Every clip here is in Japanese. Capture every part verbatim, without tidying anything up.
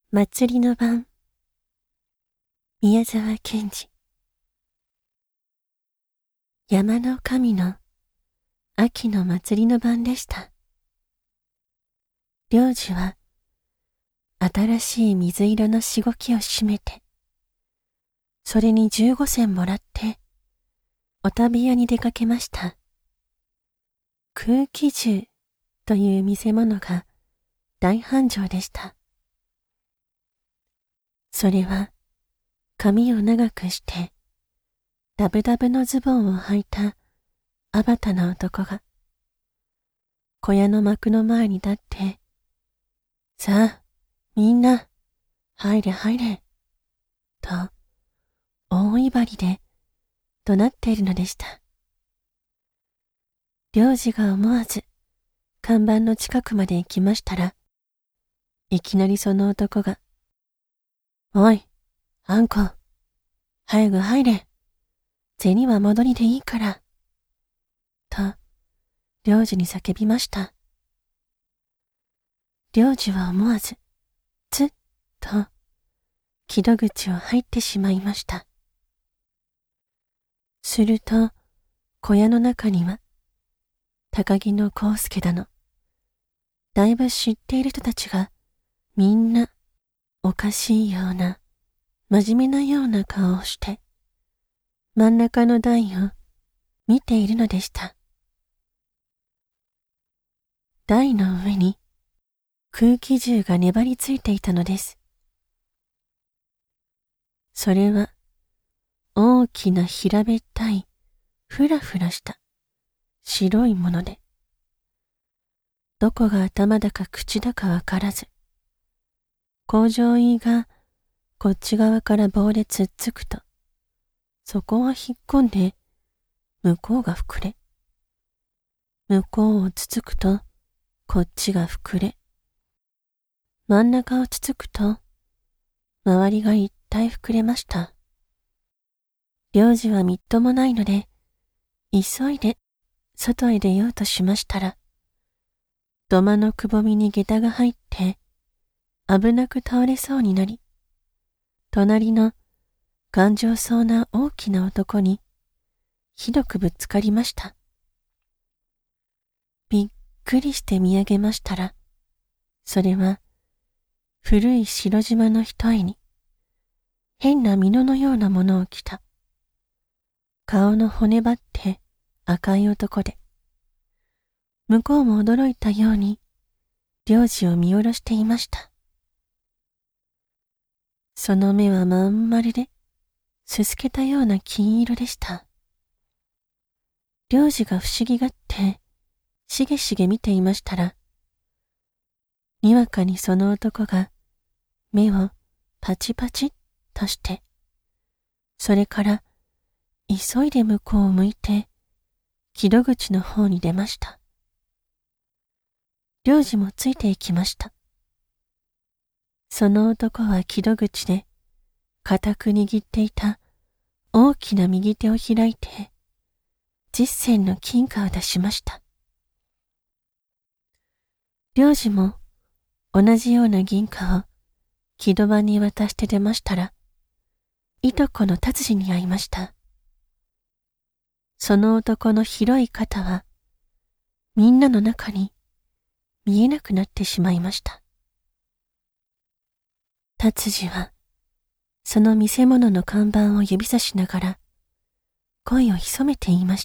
祭りの晩。宮沢賢治。山の神の秋の祭りの晩でした。領事は新しい水色のしごきを締めて、それに十五銭もらってお旅屋に出かけました。空気銃という見せ物が大繁盛でした。それは髪を長くしてダブダブのズボンを履いたあばたな男が小屋の幕の前に立って、さあみんな入れ入れと大威張りで怒鳴っているのでした。領事が思わず看板の近くまで行きましたら、いきなりその男が、おい、あんこ、早く入れ。銭は戻りでいいから。と、領事に叫びました。領事は思わず、つっと、木戸口を入ってしまいました。すると、小屋の中には、高木の康介だの、だいぶ知っている人たちが、みんな、おかしいような、真面目なような顔をして、真ん中の台を見ているのでした。台の上に空気銃が粘りついていたのです。それは大きな平べったいふらふらした白いもので、どこが頭だか口だかわからず、工場医がこっち側から棒でつっつくと、そこは引っ込んで向こうが膨れ、向こうをつつくとこっちが膨れ、真ん中をつつくと周りが一体膨れました。領事はみっともないので、急いで外へ出ようとしましたら、土間のくぼみに下駄が入って危なく倒れそうになり、隣の頑丈そうな大きな男にひどくぶつかりました。びっくりして見上げましたら、それは古い白縞の一重に変な蓑のようなものを着た、顔の骨張って赤い男で、向こうも驚いたように領事を見下ろしていました。その目はまん丸で、すすけたような金色でした。領事が不思議がって、しげしげ見ていましたら、にわかにその男が目をパチパチっとして、それから急いで向こうを向いて、木戸口の方に出ました。領事もついて行きました。その男は木戸口で固く握っていた大きな右手を開いて十銭の金貨を出しました。領事も同じような銀貨を木戸番に渡して出ましたら、いとこの達治に会いました。その男の広い肩はみんなの中に見えなくなってしまいました。達治はその見せ物の看板を指さしながら声を潜めて言いました。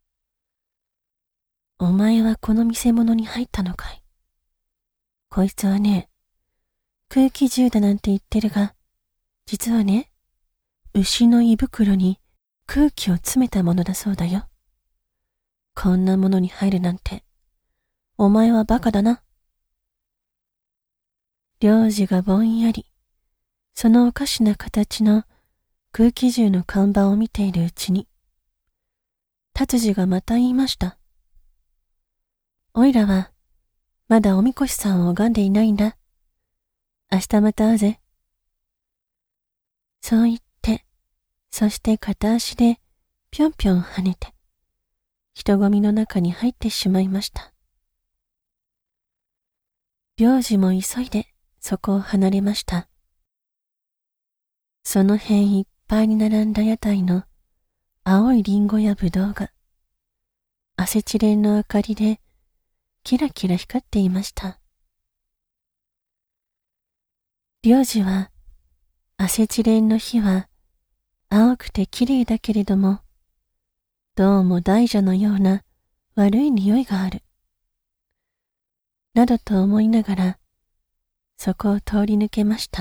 お前はこの見せ物に入ったのかい。こいつはね、空気銃だなんて言ってるが、実はね、牛の胃袋に空気を詰めたものだそうだよ。こんなものに入るなんて、お前はバカだな。領事がぼんやり、そのおかしな形の空気銃の看板を見ているうちに、達治がまた言いました。おいらは、まだおみこしさんを拝んでいないんだ。明日また会うぜ。そう言って、そして片足でぴょんぴょん跳ねて、人混みの中に入ってしまいました。領事も急いでそこを離れました。その辺いっぱいに並んだ屋台の青いリンゴやブドウが、アセチレンの明かりでキラキラ光っていました。領事は、アセチレンの火は青くて綺麗だけれども、どうも大蛇のような悪い匂いがある。などと思いながら、そこを通り抜けました。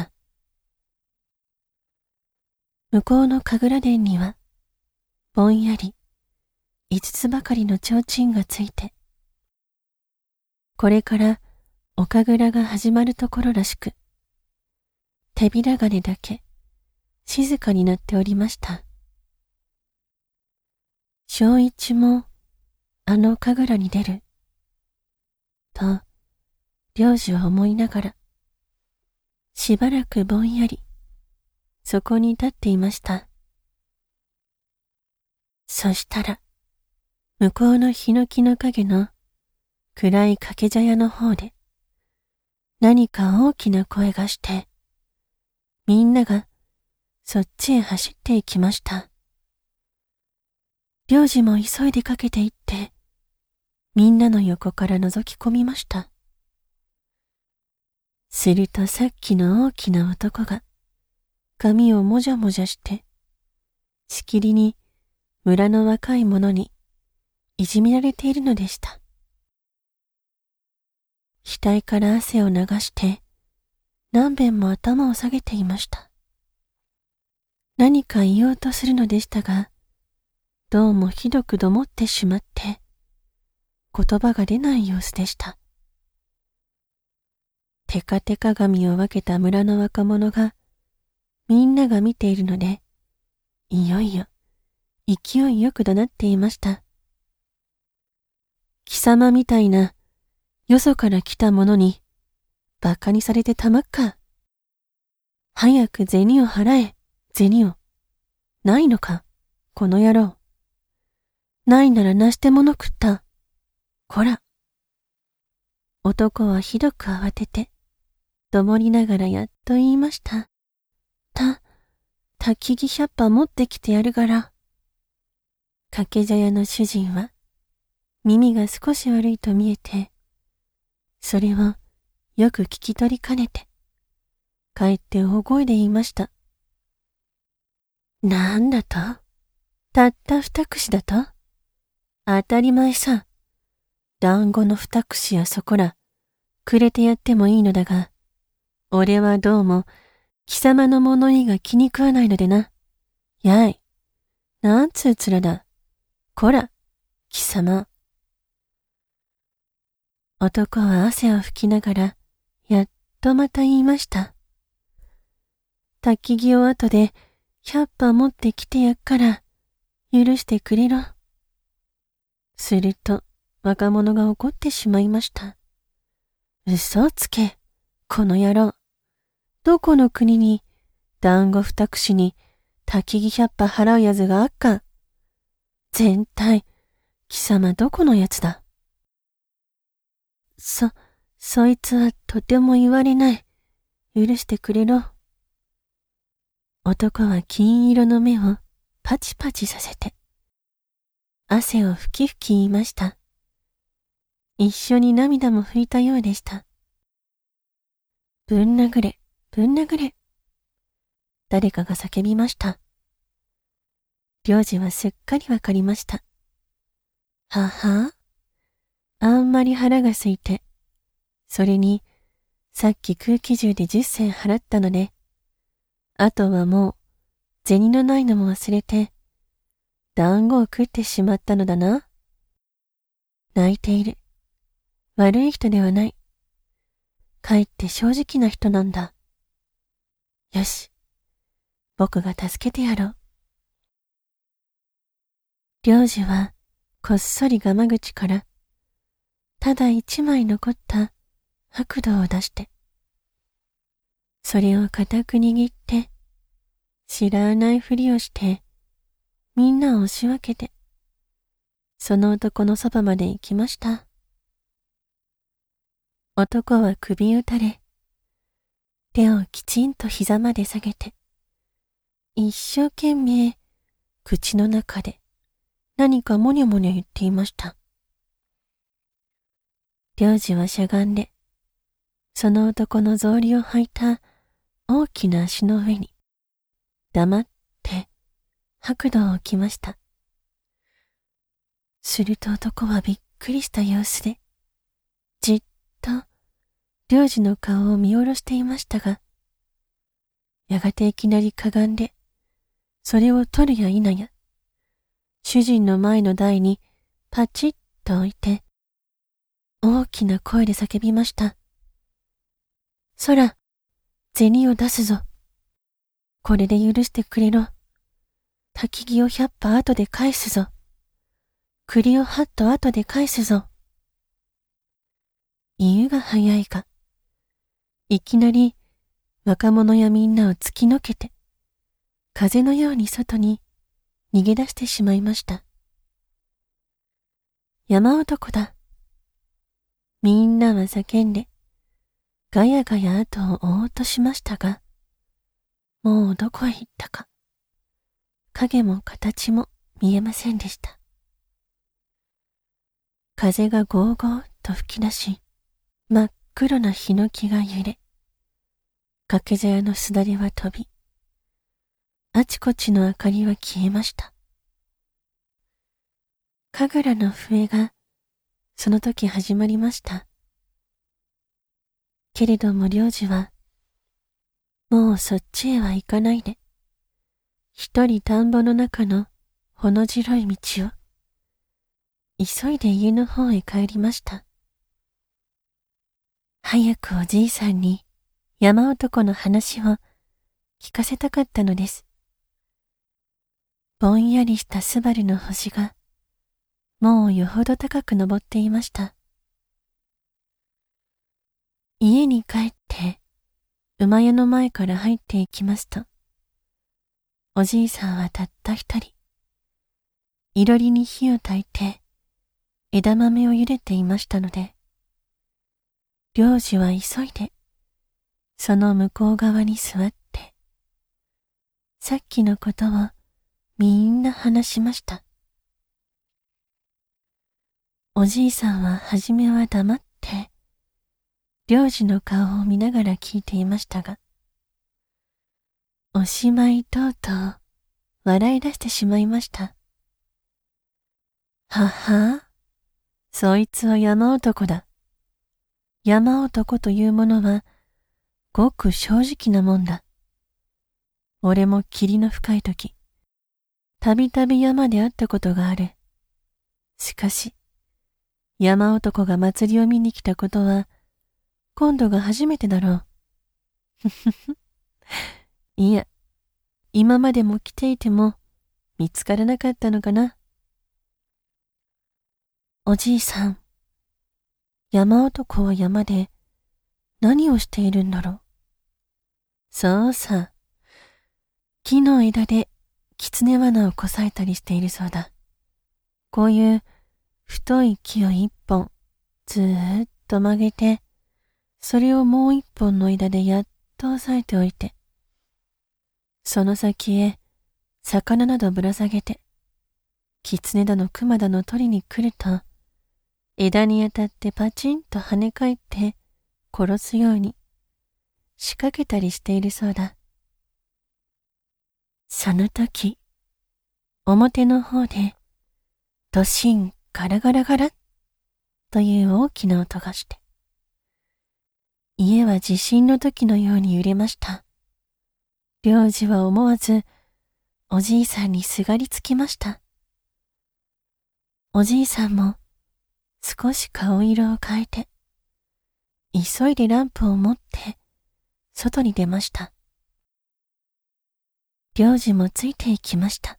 向こうの神楽殿には、ぼんやり五つばかりの提灯がついて、これからお神楽が始まるところらしく、手びら金だけ静かになっておりました。正一もあの神楽に出る、と領事は思いながら、しばらくぼんやりそこに立っていました。そしたら、向こうのヒノキの影の暗い掛け茶屋の方で、何か大きな声がして、みんながそっちへ走っていきました。領事も急いでかけていって、みんなの横から覗き込みました。するとさっきの大きな男が、髪をもじゃもじゃして、しきりに村の若い者にいじめられているのでした。額から汗を流して、何べんも頭を下げていました。何か言おうとするのでしたが、どうもひどくどもってしまって、言葉が出ない様子でした。テカテカ髪を分けた村の若者が、みんなが見ているので、いよいよ勢いよく怒鳴っていました。貴様みたいなよそから来た者に馬鹿にされてたまっか。早く銭を払え、銭を。ないのか、この野郎。ないならなしてもの食った。こら。男はひどく慌てて、どもりながらやっと言いました。た、焚き木百羽持ってきてやるがら。掛け茶屋の主人は、耳が少し悪いと見えて、それをよく聞き取りかねて、かえって大声で言いました。なんだと？たった二串だと？当たり前さ。団子の二串やそこら、くれてやってもいいのだが、俺はどうも、貴様の物言いが気に食わないのでな。やい。なんつうつらだ。こら、貴様。男は汗を拭きながら、やっとまた言いました。焚き木を後で百羽持ってきてやっから、許してくれろ。すると、若者が怒ってしまいました。嘘をつけ、この野郎。どこの国に、団子二串に、焚き木百羽払うやつがあっか。全体、貴様どこのやつだ。そ、そいつはとても言われない。許してくれろ。男は金色の目をパチパチさせて、汗をふきふき言いました。一緒に涙も拭いたようでした。ぶん殴れ、ぶん殴れ。誰かが叫びました。領事はすっかりわかりました。はは？あんまり腹が空いて、それに、さっき空気銃で十銭払ったので、あとはもう、銭のないのも忘れて、団子を食ってしまったのだな。泣いている。悪い人ではない。かえって正直な人なんだ。よし、僕が助けてやろう。領事は、こっそりガマ口から、ただ一枚残った白銅を出して、それを固く握って、知らないふりをして、みんなを押し分けて、その男のそばまで行きました。男は首を垂れ、 手をきちんと膝まで下げて、一生懸命口の中で何かもにょもにょ言っていました。領事はしゃがんで、その男の草履を履いた大きな足の上に黙って白土を置きました。すると男はびっくりした様子で、じっと領事の顔を見下ろしていましたが、やがていきなりかがんで、それを取るや否や、主人の前の台にパチッと置いて、大きな声で叫びました。そら、銭を出すぞ。これで許してくれろ。焚き木を百羽後で返すぞ。栗を八斗後で返すぞ。言うが早いか、いきなり若者やみんなを突きのけて、風のように外に逃げ出してしまいました。山男だ。みんなは叫んで、ガヤガヤ後を追おうとしましたが、もうどこへ行ったか、影も形も見えませんでした。風がゴーゴーと吹き出し、真っ黒なヒノキが揺れ、掛け茶屋のすだれは飛び、あちこちの明かりは消えました。神楽の笛がその時始まりました。けれども領事は、もうそっちへは行かないで、一人田んぼの中のほの白い道を、急いで家の方へ帰りました。早くおじいさんに山男の話を聞かせたかったのです。ぼんやりしたスバルの星が、もうよほど高く昇っていました。家に帰って、馬屋の前から入っていきますと、おじいさんはたった一人、いろりに火を焚いて、枝豆を茹でていましたので、領事は急いで、その向こう側に座って、さっきのことをみんな話しました。おじいさんははじめは黙って、領事の顔を見ながら聞いていましたが、おしまいとうとう笑い出してしまいました。はは、そいつは山男だ。山男というものは、ごく正直なもんだ。俺も霧の深い時、たびたび山で会ったことがある。しかし、山男が祭りを見に来たことは、今度が初めてだろう。ふふふ。いや、今までも来ていても、見つからなかったのかな。おじいさん、山男は山で何をしているんだろう。そうさ、木の枝で狐罠をこさえたりしているそうだ。こういう太い木を一本ずーっと曲げて、それをもう一本の枝でやっと押さえておいて、その先へ魚などぶら下げて、狐だの熊だの取りに来ると、枝に当たってパチンと跳ね返って殺すように仕掛けたりしているそうだ。その時、表の方でドシンガラガラガラという大きな音がして、家は地震の時のように揺れました。領事は思わずおじいさんにすがりつきました。おじいさんも少し顔色を変えて、急いでランプを持って外に出ました。領事もついていきました。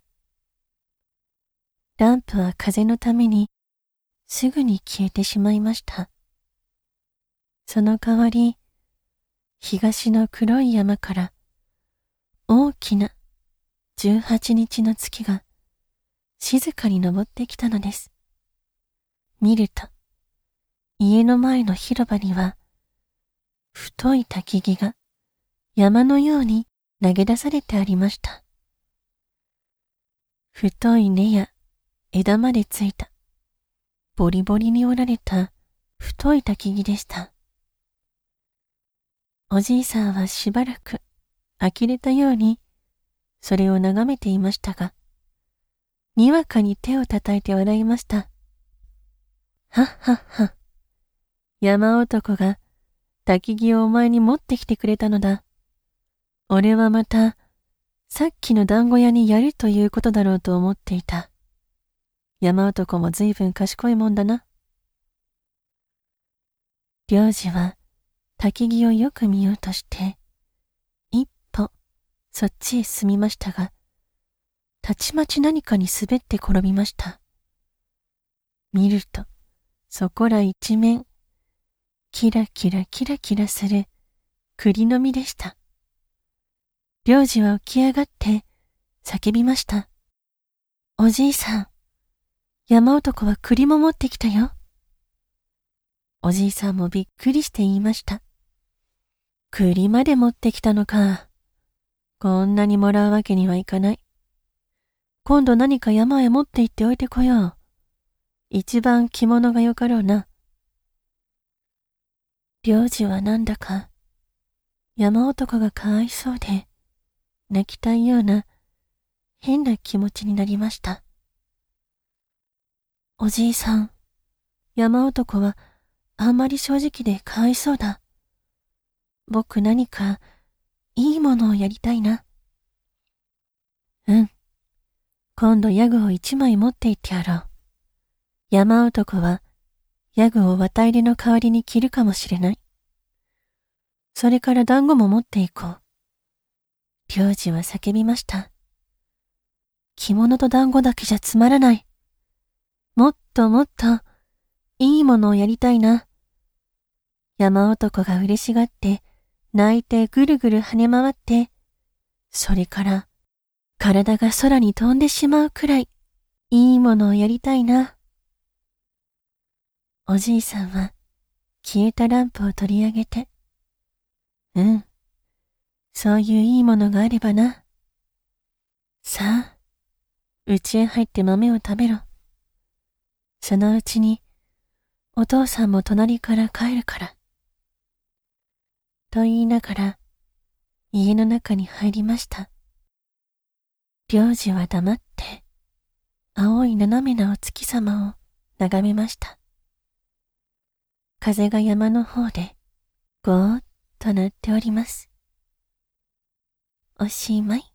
ランプは風のためにすぐに消えてしまいました。その代わり、東の黒い山から大きな十八日の月が静かに昇ってきたのです。見ると、家の前の広場には太い焚き木が山のように投げ出されてありました。太い根や枝までついた、ボリボリに折られた太い焚き木でした。おじいさんはしばらく呆れたようにそれを眺めていましたが、にわかに手を叩いて笑いました。はっはっは。山男が焚き木をお前に持ってきてくれたのだ。俺はまたさっきの団子屋にやるということだろうと思っていた。山男もずいぶん賢いもんだな。領事は焚き木をよく見ようとして一歩そっちへ進みましたが、たちまち何かに滑って転びました。見るとそこら一面キラキラキラキラする栗の実でした。領事は起き上がって叫びました。おじいさん、山男は栗も持ってきたよ。おじいさんもびっくりして言いました。栗まで持ってきたのか。こんなにもらうわけにはいかない。今度何か山へ持って行っておいてこよう。一番着物がよかろうな。領事はなんだか山男がかわいそうで泣きたいような変な気持ちになりました。おじいさん、山男はあんまり正直でかわいそうだ。僕何かいいものをやりたいな。うん。今度ヤグを一枚持って行ってやろう。山男はヤグを綿入れの代わりに着るかもしれない。それから団子も持って行こう。領事は叫びました。着物と団子だけじゃつまらない。もっともっといいものをやりたいな。山男が嬉しがって泣いてぐるぐる跳ね回って、それから体が空に飛んでしまうくらいいいものをやりたいな。おじいさんは消えたランプを取り上げて、うん、そういういいものがあればな。さあ、家へ入って豆を食べろ。そのうちにお父さんも隣から帰るから。と言いながら家の中に入りました。領事は黙って青い斜めなお月様を眺めました。風が山の方でゴーッと鳴っております。おしまい。